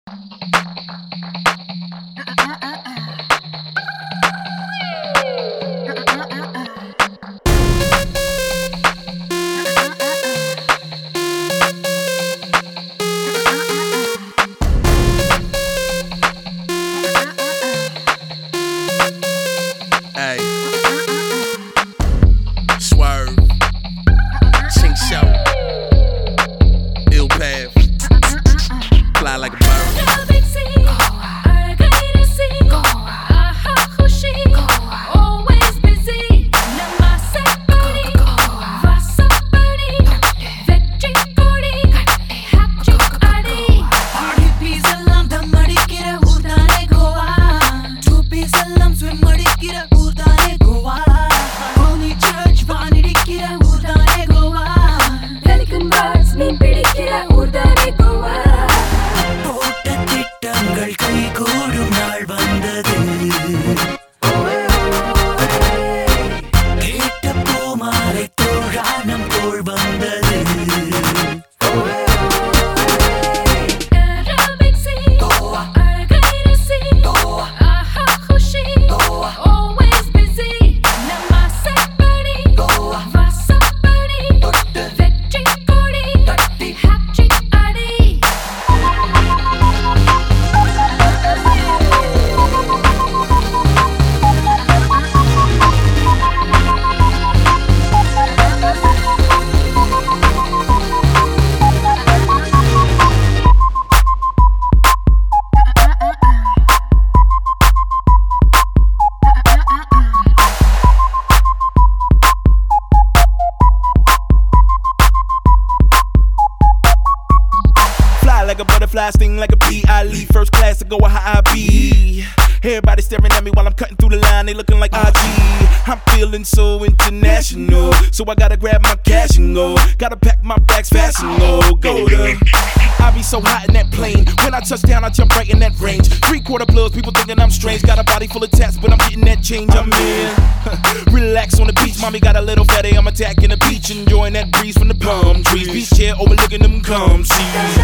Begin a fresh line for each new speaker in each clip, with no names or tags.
Hey, Swerve, Chink Show, Ill Path, fly like a bird. Like a butterfly, sting like a bee. I leave first class to go how I be. Everybody staring at me while I'm cutting through the line. They looking like IG. I'm feeling so international, so I gotta grab my cash and go. Gotta pack my bags fast and go to. I be so hot in that plane. When I touch down, I jump right in that range. 3/4 bloods, people thinking I'm strange. Got a body full of tats, but I'm getting that change. I'm in. Relax on the beach, mommy got a little fatty. I'm attacking the beach, enjoying that breeze from the palm trees. Beach chair overlooking them calm seas.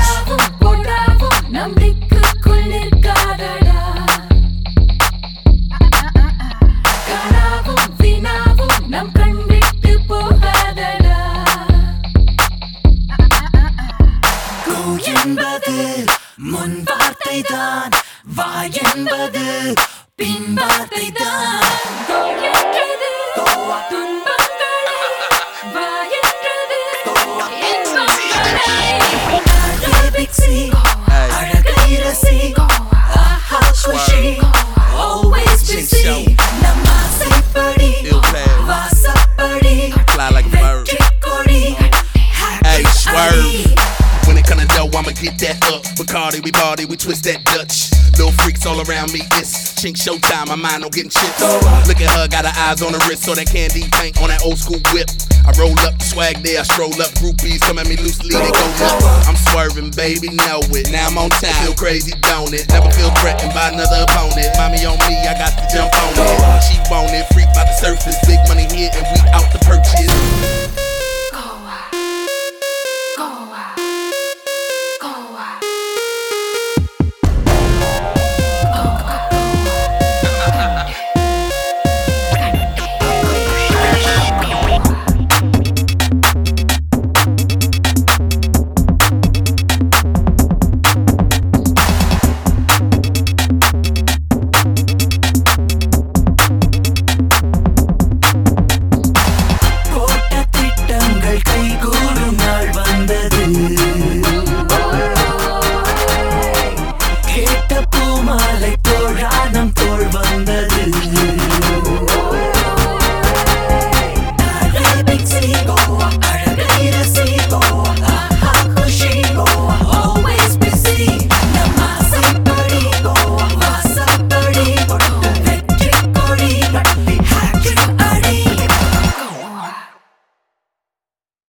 நம் திக்குக்குள் நிற்காதடா கனாவும் வினாவும் நம் கண் விட்டு போகாதடா கோ என்பது முன் வார்த்தைதான் வா என்பது பின் வார்த்தைதான் கோ என்றது துன்பங்களை வா என்றது இன்பங்களை அரபிக்ஸி always busy.
Fly like a bird. Hey, Swerve. When it come to dough, I'ma get that up. Bacardi, we party, we twist that Dutch. Little freaks all around me, it's Chink Showtime, my mind don't getting chips. Look at her, got her eyes on the wrist, so that candy paint on that old school whip. I roll up, swag there, I stroll up, groupies come at me loosely, they go nuts. I'm swerving, baby, know it. Now I'm on time, feel crazy, don't it? Never feel threatened by another opponent. Mommy on me, I got to jump on it. She want it, freak by the surface, big money here and we out to purchase.